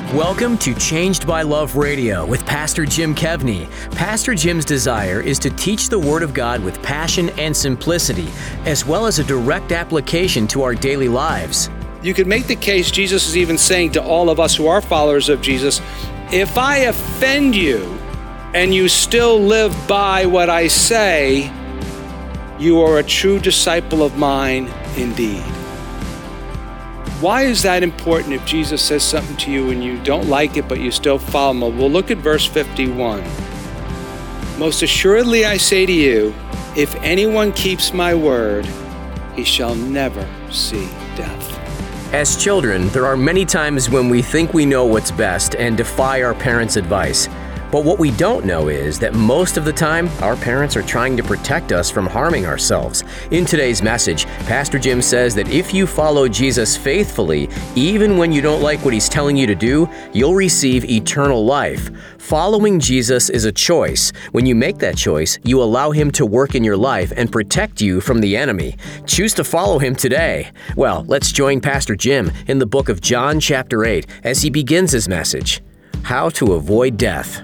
Welcome to Changed by Love Radio with Pastor Jim Kevney. Pastor Jim's desire is to teach the Word of God with passion and simplicity, as well as a direct application to our daily lives. You could make the case Jesus is even saying to all of us who are followers of Jesus, if I offend you and you still live by what I say, you are a true disciple of mine indeed. Why is that important if Jesus says something to you and you don't like it, but you still follow him? Well, look at verse 51. Most assuredly I say to you, if anyone keeps my word, he shall never see death. As children, there are many times when we think we know what's best and defy our parents' advice. But what we don't know is that most of the time, our parents are trying to protect us from harming ourselves. In today's message, Pastor Jim says that if you follow Jesus faithfully, even when you don't like what he's telling you to do, you'll receive eternal life. Following Jesus is a choice. When you make that choice, you allow him to work in your life and protect you from the enemy. Choose to follow him today. Well, let's join Pastor Jim in the book of John chapter 8 as he begins his message, How to Avoid Death.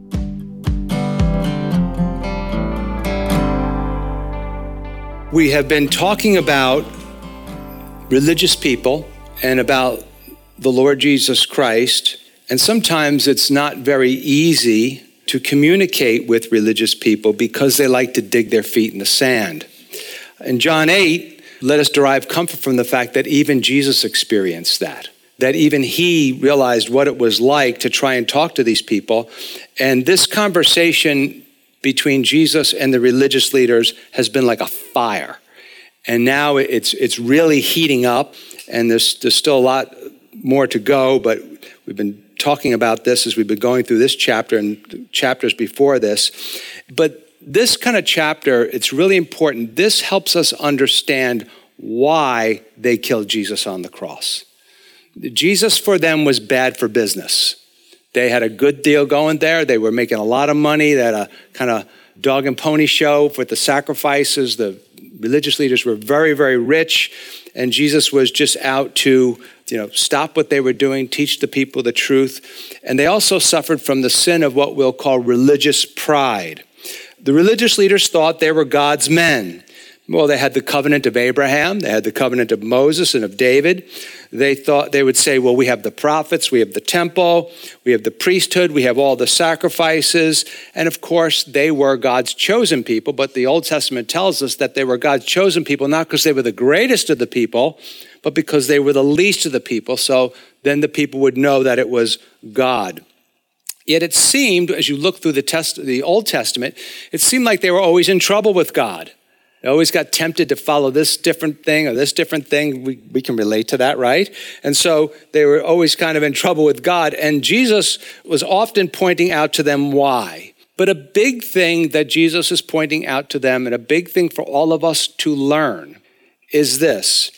We have been talking about religious people and about the Lord Jesus Christ, and sometimes it's not very easy to communicate with religious people because they like to dig their feet in the sand. In John 8, let us derive comfort from the fact that even Jesus experienced that even he realized what it was like to try and talk to these people. And this conversation between Jesus and the religious leaders has been like a fire. And now it's really heating up, and there's still a lot more to go, but we've been talking about this as we've been going through this chapter and chapters before this. But this kind of chapter, it's really important. This helps us understand why they killed Jesus on the cross. Jesus for them was bad for business. They had a good deal going there. They were making a lot of money. They had a kind of dog and pony show with the sacrifices. The religious leaders were very, very rich. And Jesus was just out to, stop what they were doing, teach the people the truth. And they also suffered from the sin of what we'll call religious pride. The religious leaders thought they were God's men. Well, they had the covenant of Abraham. They had the covenant of Moses and of David. They thought they would say, well, we have the prophets, we have the temple, we have the priesthood, we have all the sacrifices. And of course, they were God's chosen people. But the Old Testament tells us that they were God's chosen people, not because they were the greatest of the people, but because they were the least of the people. So then the people would know that it was God. Yet it seemed, as you look through the Old Testament, it seemed like they were always in trouble with God. They always got tempted to follow this different thing or this different thing. We can relate to that, right? And so they were always kind of in trouble with God. And Jesus was often pointing out to them why. But a big thing that Jesus is pointing out to them, and a big thing for all of us to learn, is this.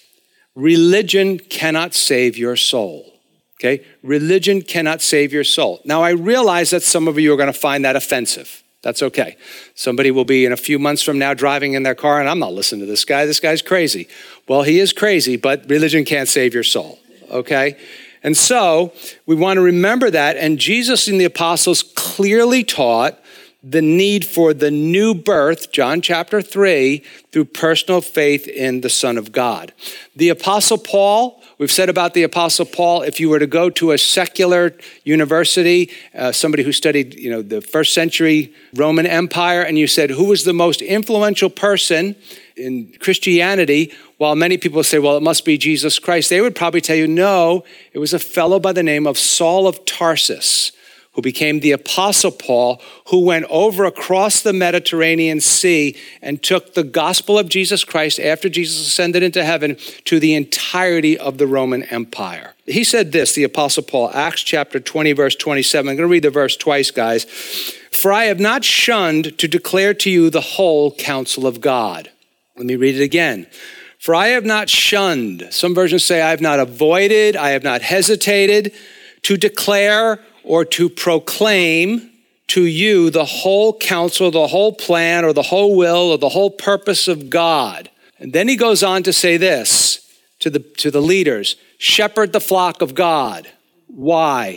Religion cannot save your soul. Okay? Religion cannot save your soul. Now, I realize that some of you are going to find that offensive. That's okay. Somebody will be in a few months from now driving in their car, and I'm not listening to this guy. This guy's crazy. Well, he is crazy, but religion can't save your soul, okay? And so we want to remember that, and Jesus and the apostles clearly taught the need for the new birth, John chapter 3, through personal faith in the Son of God. The Apostle Paul, we've said about the Apostle Paul, if you were to go to a secular university, somebody who studied, the first century Roman Empire, and you said, who was the most influential person in Christianity? While many people say, well, it must be Jesus Christ, they would probably tell you, no, it was a fellow by the name of Saul of Tarsus, who became the Apostle Paul, who went over across the Mediterranean Sea and took the gospel of Jesus Christ after Jesus ascended into heaven to the entirety of the Roman Empire. He said this, the Apostle Paul, Acts chapter 20, verse 27. I'm going to read the verse twice, guys. For I have not shunned to declare to you the whole counsel of God. Let me read it again. For I have not shunned. Some versions say I have not avoided, I have not hesitated to declare or to proclaim to you the whole counsel, the whole plan, or the whole will, or the whole purpose of God. And then he goes on to say this to the leaders, shepherd the flock of God. Why?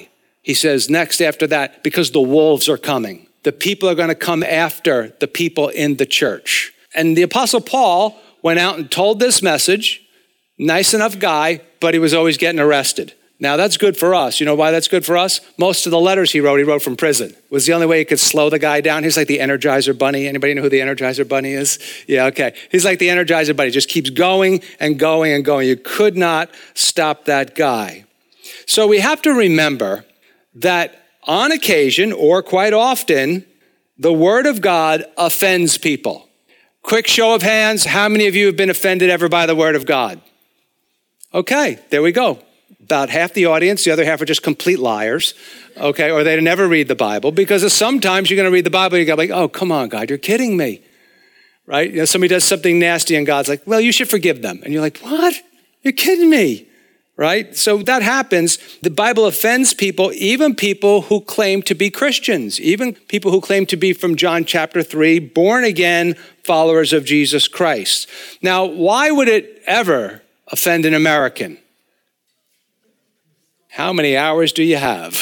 He says next after that, because the wolves are coming. The people are going to come after the people in the church. And the Apostle Paul went out and told this message. Nice enough guy, but he was always getting arrested. Now that's good for us. You know why that's good for us? Most of the letters he wrote from prison. It was the only way he could slow the guy down. He's like the Energizer Bunny. Anybody know who the Energizer Bunny is? Yeah, okay. He's like the Energizer Bunny. Just keeps going and going and going. You could not stop that guy. So we have to remember that on occasion, or quite often, the word of God offends people. Quick show of hands. How many of you have been offended ever by the word of God? Okay, there we go. About half the audience, the other half are just complete liars, okay? Or they never read the Bible, because sometimes you're going to read the Bible and you're going to be like, oh, come on, God, you're kidding me, right? You know, somebody does something nasty and God's like, well, you should forgive them. And you're like, what? You're kidding me, right? So that happens. The Bible offends people, even people who claim to be Christians, even people who claim to be from John chapter 3, born again followers of Jesus Christ. Now, why would it ever offend an American? How many hours do you have?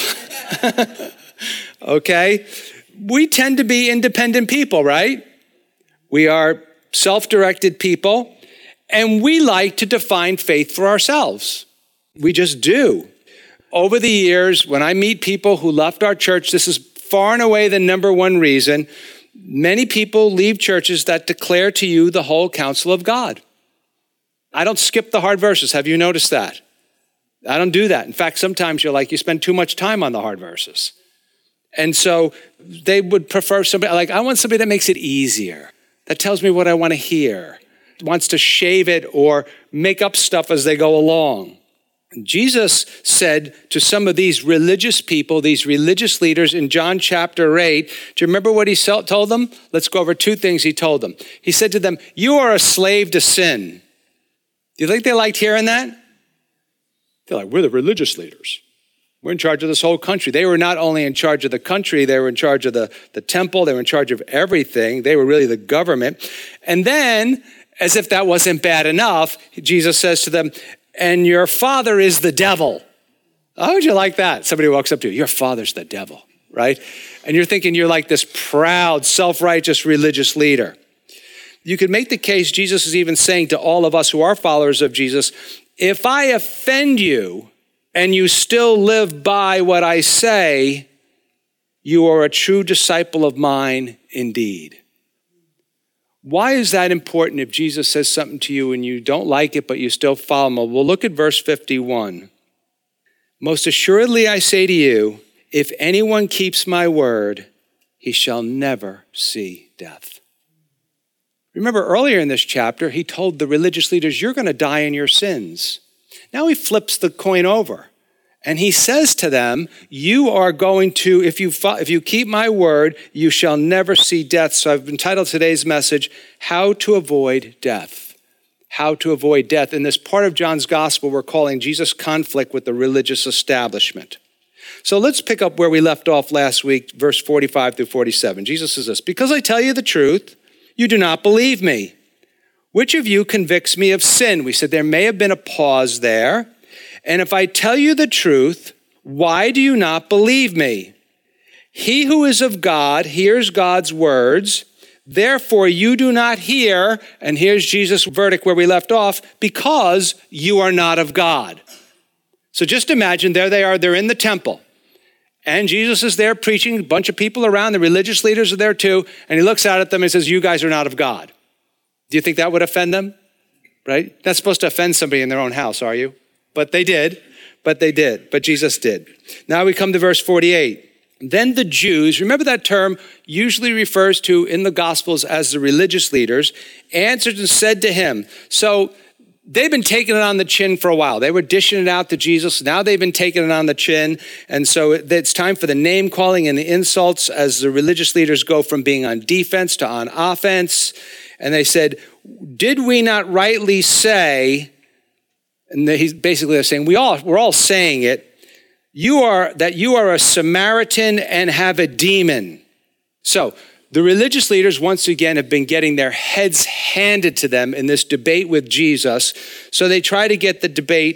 Okay. We tend to be independent people, right? We are self-directed people, and we like to define faith for ourselves. We just do. Over the years, when I meet people who left our church, this is far and away the number one reason. Many people leave churches that declare to you the whole counsel of God. I don't skip the hard verses. Have you noticed that? I don't do that. In fact, sometimes you're like, you spend too much time on the hard verses. And so they would prefer somebody, like, I want somebody that makes it easier, that tells me what I want to hear, wants to shave it or make up stuff as they go along. Jesus said to some of these religious people, these religious leaders in John chapter 8, do you remember what he told them? Let's go over two things he told them. He said to them, you are a slave to sin. Do you think they liked hearing that? They're like, we're the religious leaders. We're in charge of this whole country. They were not only in charge of the country, they were in charge of the temple. They were in charge of everything. They were really the government. And then, as if that wasn't bad enough, Jesus says to them, and your father is the devil. How would you like that? Somebody walks up to you, your father's the devil, right? And you're thinking you're like this proud, self-righteous religious leader. You could make the case Jesus is even saying to all of us who are followers of Jesus, if I offend you and you still live by what I say, you are a true disciple of mine indeed. Why is that important if Jesus says something to you and you don't like it, but you still follow him? Well, look at verse 51. Most assuredly I say to you, if anyone keeps my word, he shall never see death. Remember earlier in this chapter, he told the religious leaders, you're going to die in your sins. Now he flips the coin over and he says to them, you are going to, if you keep my word, you shall never see death. So I've entitled today's message, How to Avoid Death. How to avoid death. In this part of John's gospel, we're calling Jesus' conflict with the religious establishment. So let's pick up where we left off last week, verse 45 through 47. Jesus says this, because I tell you the truth, you do not believe me. Which of you convicts me of sin? We said there may have been a pause there. And if I tell you the truth, why do you not believe me? He who is of God hears God's words. Therefore you do not hear, and here's Jesus' verdict where we left off, because you are not of God. So just imagine, there they are, they're in the temple. And Jesus is there preaching, a bunch of people around, the religious leaders are there too, and he looks out at them and says, you guys are not of God. Do you think that would offend them? Right? Not supposed to offend somebody in their own house, are you? But they did. But Jesus did. Now we come to verse 48. Then the Jews, remember that term usually refers to in the Gospels as the religious leaders, answered and said to him, so they've been taking it on the chin for a while. They were dishing it out to Jesus. Now they've been taking it on the chin. And so it's time for the name calling and the insults as the religious leaders go from being on defense to on offense. And they said, did we not rightly say, and he's basically saying, we're all saying it, you are a Samaritan and have a demon. So the religious leaders, once again, have been getting their heads handed to them in this debate with Jesus. So they try to get the debate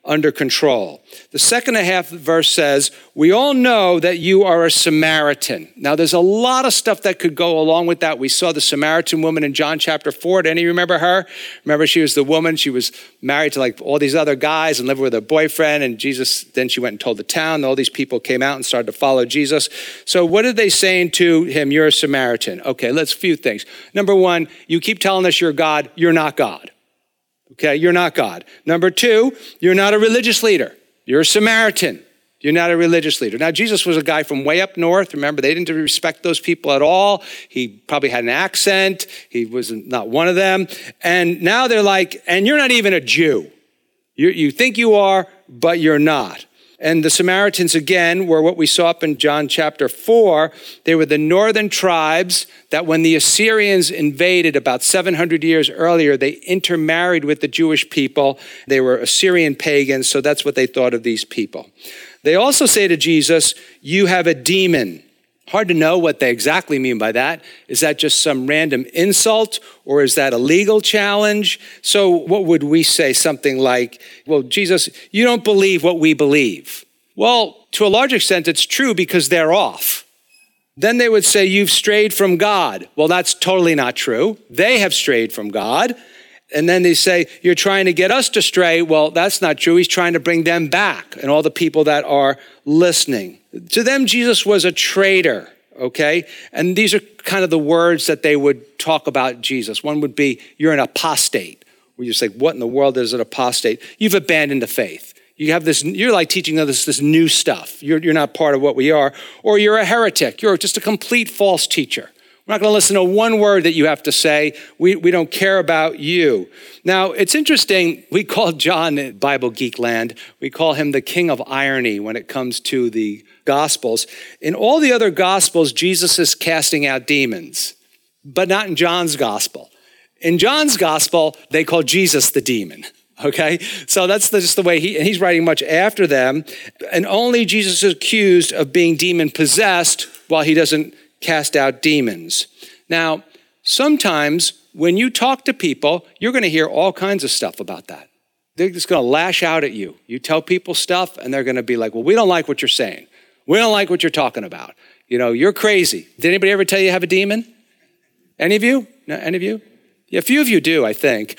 under control. The second half of the verse says, we all know that you are a Samaritan. Now, there's a lot of stuff that could go along with that. We saw the Samaritan woman in John chapter 4. Did any remember her? Remember, she was the woman. She was married to like all these other guys and lived with her boyfriend. And Jesus, then she went and told the town. And all these people came out and started to follow Jesus. So what are they saying to him? You're a Samaritan. Okay, let's few things. Number one, you keep telling us you're God. You're not God. Okay, you're not God. Number two, you're not a religious leader. You're a Samaritan. You're not a religious leader. Now, Jesus was a guy from way up north. Remember, they didn't respect those people at all. He probably had an accent. He was not one of them. And now they're like, and you're not even a Jew. You think you are, but you're not. And the Samaritans, again, were what we saw up in John chapter 4. They were the northern tribes that when the Assyrians invaded about 700 years earlier, they intermarried with the Jewish people. They were Assyrian pagans, so that's what they thought of these people. They also say to Jesus, you have a demon. Hard to know what they exactly mean by that. Is that just some random insult, or is that a legal challenge? So what would we say? Something like, well, Jesus, you don't believe what we believe. Well, to a large extent, it's true because they're off. Then they would say, you've strayed from God. Well, that's totally not true. They have strayed from God. And then they say, you're trying to get us to stray. Well, that's not true. He's trying to bring them back and all the people that are listening. To them, Jesus was a traitor, okay? And these are kind of the words that they would talk about Jesus. One would be, you're an apostate. Where you're just like, what in the world is an apostate? You've abandoned the faith. You have this, you're like teaching us this new stuff. You're not part of what we are. Or you're a heretic. You're just a complete false teacher. We're not going to listen to one word that you have to say. We don't care about you. Now, it's interesting. We call John in Bible Geek Land, we call him the king of irony when it comes to the Gospels. In all the other Gospels, Jesus is casting out demons, but not in John's Gospel. In John's Gospel, they call Jesus the demon. Okay, so that's just the way he's writing much after them. And only Jesus is accused of being demon possessed while he doesn't cast out demons. Now, sometimes when you talk to people, you're going to hear all kinds of stuff about that. They're just going to lash out at you. You tell people stuff and they're going to be like, well, we don't like what you're saying. We don't like what you're talking about. You know, you're crazy. Did anybody ever tell you you have a demon? Any of you? No, any of you? Yeah, a few of you do, I think.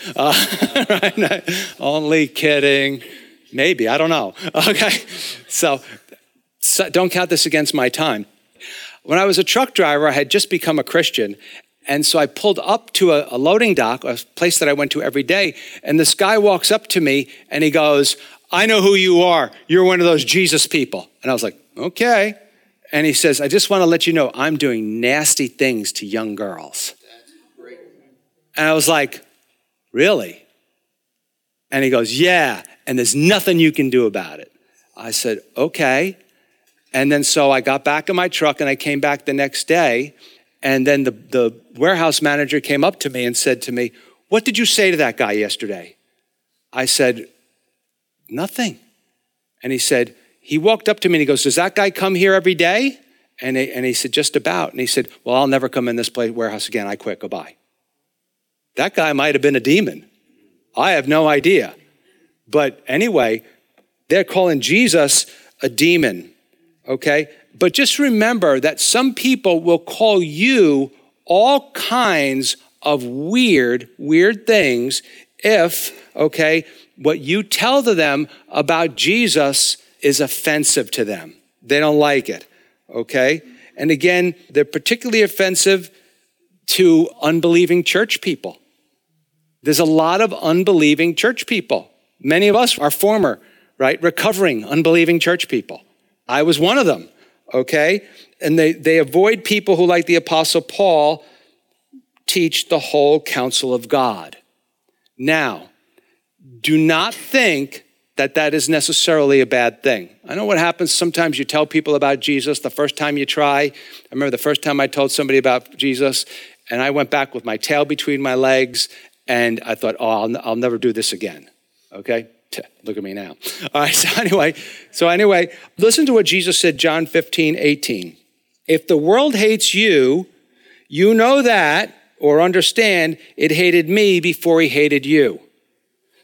Right? Only kidding. Maybe, I don't know. Okay, so don't count this against my time. When I was a truck driver, I had just become a Christian. And so I pulled up to a loading dock, a place that I went to every day. And this guy walks up to me and he goes, I know who you are. You're one of those Jesus people. And I was like, okay. And he says, I just want to let you know I'm doing nasty things to young girls. And I was like, really? And he goes, yeah. And there's nothing you can do about it. I said, okay. And then so I got back in my truck and I came back the next day. And then the warehouse manager came up to me and said to me, what did you say to that guy yesterday? I said, nothing. And he said, he walked up to me and he goes, does that guy come here every day? And he said, just about. And he said, well, I'll never come in this warehouse again. I quit. Goodbye. That guy might have been a demon. I have no idea. But anyway, they're calling Jesus a demon. Okay? But just remember that some people will call you all kinds of weird things if, okay, what you tell to them about Jesus is offensive to them. They don't like it, okay? And again, they're particularly offensive to unbelieving church people. There's a lot of unbelieving church people. Many of us are former, right, recovering unbelieving church people. I was one of them, okay? And they avoid people who, like the Apostle Paul, teach the whole counsel of God. Now, do not think that that is necessarily a bad thing. I know what happens. Sometimes you tell people about Jesus the first time you try. I remember the first time I told somebody about Jesus, and I went back with my tail between my legs, and I thought, oh, I'll never do this again, okay? Look at me now. All right, so anyway, listen to what Jesus said, John 15:18. If the world hates you, you know that, or understand, it hated me before he hated you.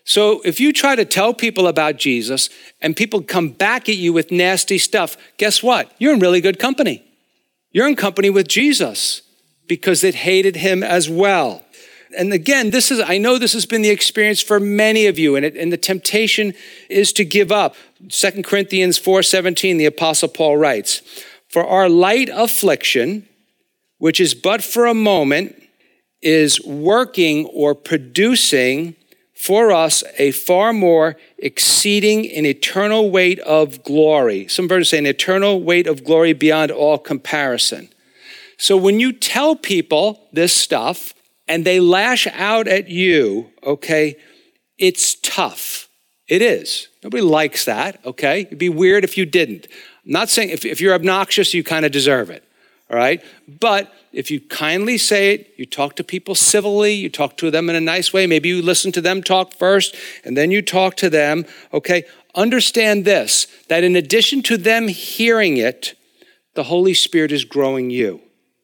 So if you try to tell people about Jesus and people come back at you with nasty stuff, guess what? You're in really good company. You're in company with Jesus because it hated him as well. And again, I know this has been the experience for many of you, and the temptation is to give up. 2 Corinthians 4:17, the Apostle Paul writes, "For our light affliction, which is but for a moment, is working or producing for us a far more exceeding and eternal weight of glory." Some versions say an eternal weight of glory beyond all comparison. So when you tell people this stuff and they lash out at you, okay, it's tough. It is. Nobody likes that, okay? It'd be weird if you didn't. I'm not saying if you're obnoxious, you kind of deserve it, all right? But if you kindly say it, you talk to people civilly, you talk to them in a nice way, maybe you listen to them talk first, and then you talk to them, okay? Understand this, that in addition to them hearing it, the Holy Spirit is growing you,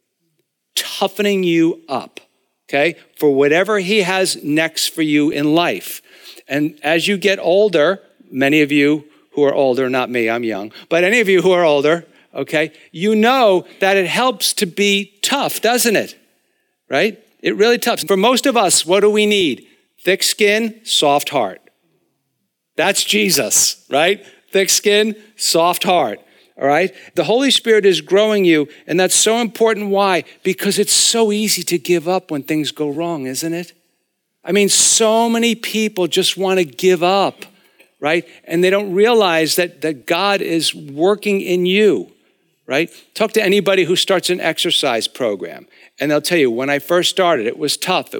toughening you up, okay? For whatever he has next for you in life. And as you get older, many of you who are older, not me, I'm young, but any of you who are older, okay, you know that it helps to be tough, doesn't it? Right? It really tough. For most of us, what do we need? Thick skin, soft heart. That's Jesus, right? Thick skin, soft heart, all right? The Holy Spirit is growing you, and that's so important. Why? Because it's so easy to give up when things go wrong, isn't it? I mean, so many people just want to give up, right? And they don't realize that God is working in you. Right? Talk to anybody who starts an exercise program, and they'll tell you, when I first started, it was tough.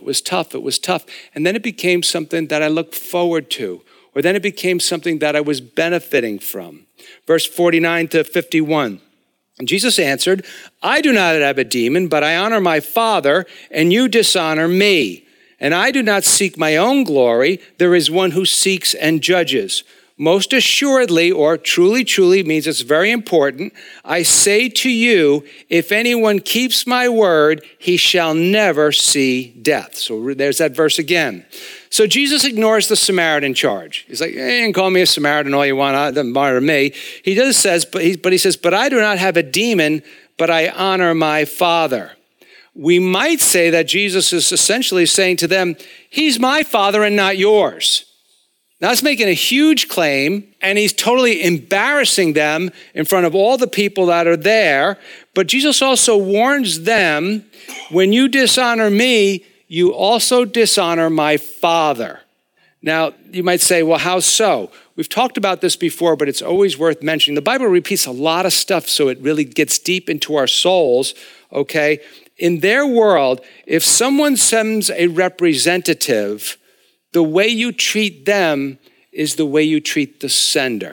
And then it became something that I looked forward to, or then it became something that I was benefiting from. Verse 49 to 51. And Jesus answered, "I do not have a demon, but I honor my Father, and you dishonor me. And I do not seek my own glory. There is one who seeks and judges. Most assuredly," or truly, truly means it's very important, "I say to you, if anyone keeps my word, he shall never see death." So there's that verse again. So Jesus ignores the Samaritan charge. He's like, you can call me a Samaritan all you want, it doesn't matter to me. He says, but he says, "But I do not have a demon, but I honor my Father." We might say that Jesus is essentially saying to them, he's my Father and not yours. Now, that's making a huge claim, and he's totally embarrassing them in front of all the people that are there. But Jesus also warns them, when you dishonor me, you also dishonor my Father. Now, you might say, well, how so? We've talked about this before, but it's always worth mentioning. The Bible repeats a lot of stuff, so it really gets deep into our souls, okay? In their world, if someone sends a representative, the way you treat them is the way you treat the sender,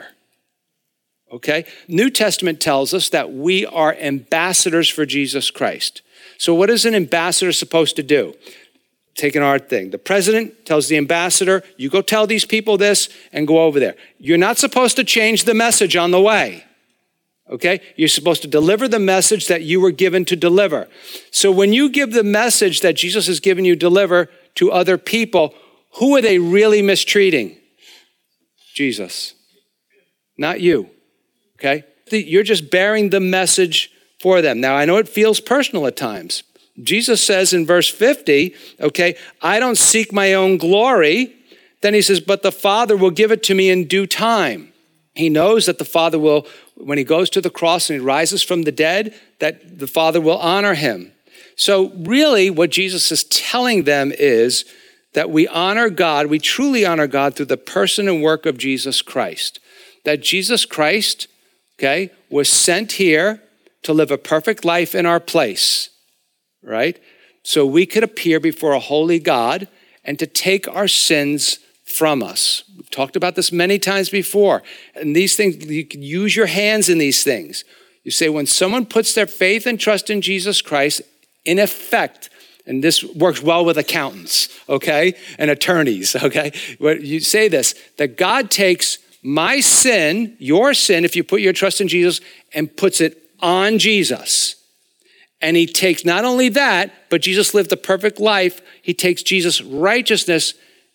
okay? New Testament tells us that we are ambassadors for Jesus Christ. So what is an ambassador supposed to do? Take an art thing. The president tells the ambassador, you go tell these people this and go over there. You're not supposed to change the message on the way, okay? You're supposed to deliver the message that you were given to deliver. So when you give the message that Jesus has given you to deliver to other people, who are they really mistreating? Jesus, not you, okay? You're just bearing the message for them. Now, I know it feels personal at times. Jesus says in verse 50, okay, I don't seek my own glory. Then he says, but the Father will give it to me in due time. He knows that the Father will, when he goes to the cross and he rises from the dead, that the Father will honor him. So really what Jesus is telling them is that we honor God, we truly honor God through the person and work of Jesus Christ. That Jesus Christ, okay, was sent here to live a perfect life in our place, right? So we could appear before a holy God and to take our sins from us. We've talked about this many times before. And these things, you can use your hands in these things. You say when someone puts their faith and trust in Jesus Christ, in effect, and this works well with accountants, okay, and attorneys, okay? You say this, that God takes my sin, your sin, if you put your trust in Jesus, and puts it on Jesus. And he takes not only that, but Jesus lived a perfect life. He takes Jesus' righteousness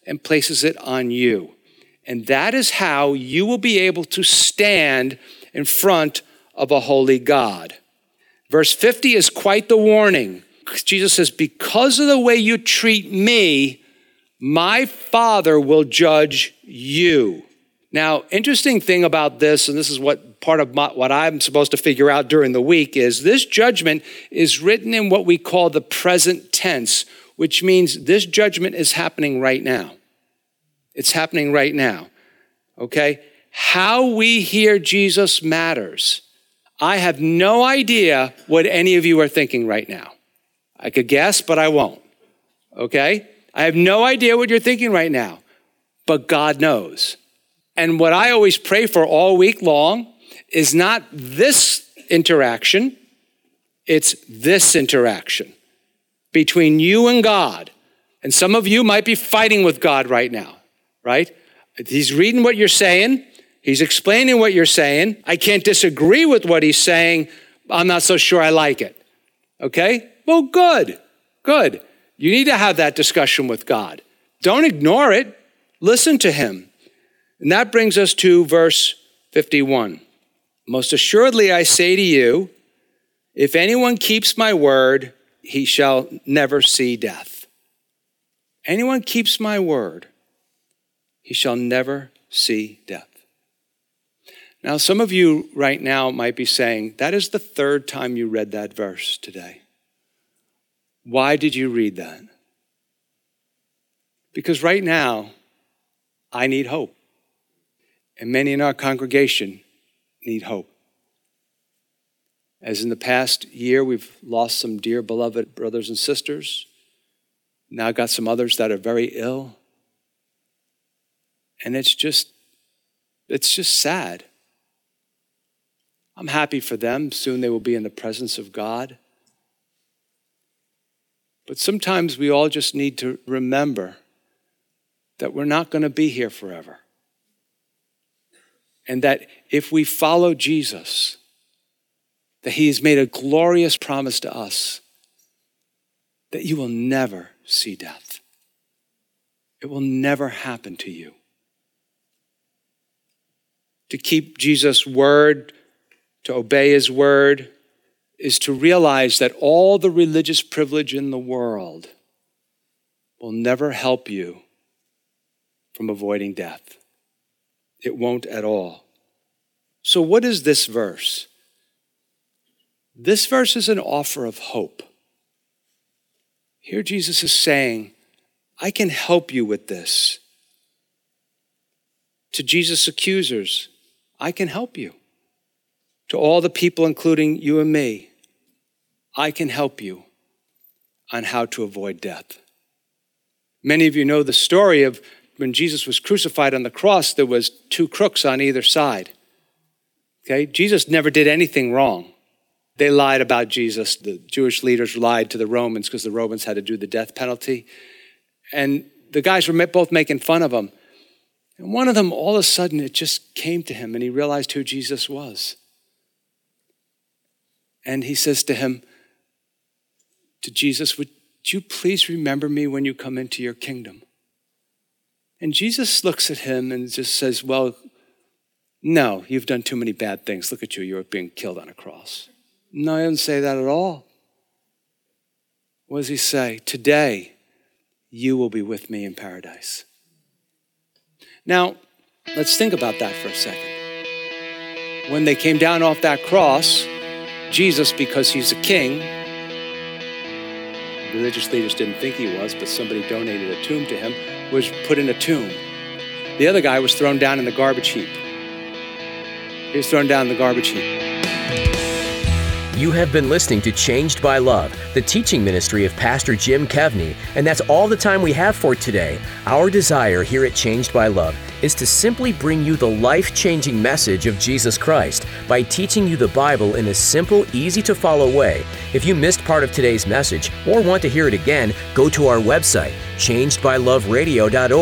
and places it on you. And that is how you will be able to stand in front of a holy God. Verse 50 is quite the warning. Jesus says, because of the way you treat me, my Father will judge you. Now, interesting thing about this, and this is what part of what I'm supposed to figure out during the week, is this judgment is written in what we call the present tense, which means this judgment is happening right now. It's happening right now, okay? How we hear Jesus matters. I have no idea what any of you are thinking right now. I could guess, but I won't, okay? I have no idea what you're thinking right now, but God knows. And what I always pray for all week long is not this interaction, it's this interaction between you and God. And some of you might be fighting with God right now, right? He's reading what you're saying. He's explaining what you're saying. I can't disagree with what he's saying. I'm not so sure I like it. Okay? Well, good. You need to have that discussion with God. Don't ignore it. Listen to him. And that brings us to verse 51. Most assuredly, I say to you, if anyone keeps my word, he shall never see death. Anyone keeps my word, he shall never see death. Now, some of you right now might be saying, that is the third time you read that verse today. Why did you read that? Because right now, I need hope. And many in our congregation need hope. As in the past year, we've lost some dear beloved brothers and sisters. Now I've got some others that are very ill. And it's just sad. I'm happy for them. Soon they will be in the presence of God. But sometimes we all just need to remember that we're not going to be here forever. And that if we follow Jesus, that he has made a glorious promise to us that you will never see death. It will never happen to you. To keep Jesus' word, to obey his word, is to realize that all the religious privilege in the world will never help you from avoiding death. It won't at all. So what is this verse? This verse is an offer of hope. Here Jesus is saying, I can help you with this. To Jesus' accusers, I can help you. To all the people, including you and me, I can help you on how to avoid death. Many of you know the story of when Jesus was crucified on the cross, there was two crooks on either side. Okay? Jesus never did anything wrong. They lied about Jesus. The Jewish leaders lied to the Romans because the Romans had to do the death penalty. And the guys were both making fun of him. And one of them, all of a sudden, it just came to him and he realized who Jesus was. And he says to him, to Jesus, would you please remember me when you come into your kingdom? And Jesus looks at him and just says, well, no, you've done too many bad things. Look at you, you're being killed on a cross. No, he doesn't say that at all. What does he say? Today, you will be with me in paradise. Now, let's think about that for a second. When they came down off that cross, Jesus, because he's a king, religious leaders didn't think he was, but somebody donated a tomb to him, was put in a tomb. The other guy was thrown down in the garbage heap. He was thrown down in the garbage heap. You have been listening to Changed by Love, the teaching ministry of Pastor Jim Kevney, and that's all the time we have for today. Our desire here at Changed by Love is to simply bring you the life-changing message of Jesus Christ by teaching you the Bible in a simple, easy-to-follow way. If you missed part of today's message or want to hear it again, go to our website, changedbyloveradio.org.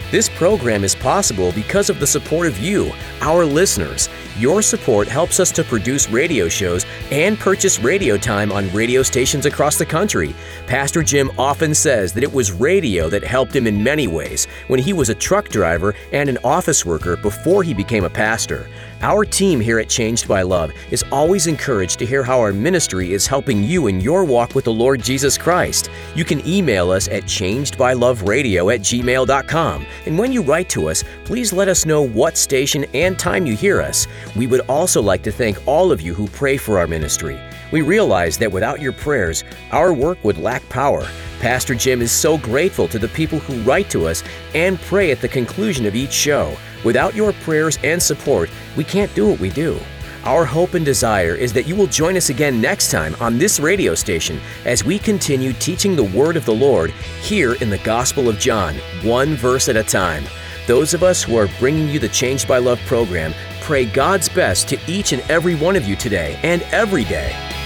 This program is possible because of the support of you, our listeners. Your support helps us to produce radio shows and purchase radio time on radio stations across the country. Pastor Jim often says that it was radio that helped him in many ways when he was a truck driver and an office worker before he became a pastor. Our team here at Changed by Love is always encouraged to hear how our ministry is helping you in your walk with the Lord Jesus Christ. You can email us at changedbyloveradio@gmail.com. And when you write to us, please let us know what station and time you hear us. We would also like to thank all of you who pray for our ministry. We realize that without your prayers, our work would lack power. Pastor Jim is so grateful to the people who write to us and pray at the conclusion of each show. Without your prayers and support, we can't do what we do. Our hope and desire is that you will join us again next time on this radio station as we continue teaching the Word of the Lord here in the Gospel of John, one verse at a time. Those of us who are bringing you the Changed by Love program pray God's best to each and every one of you today and every day.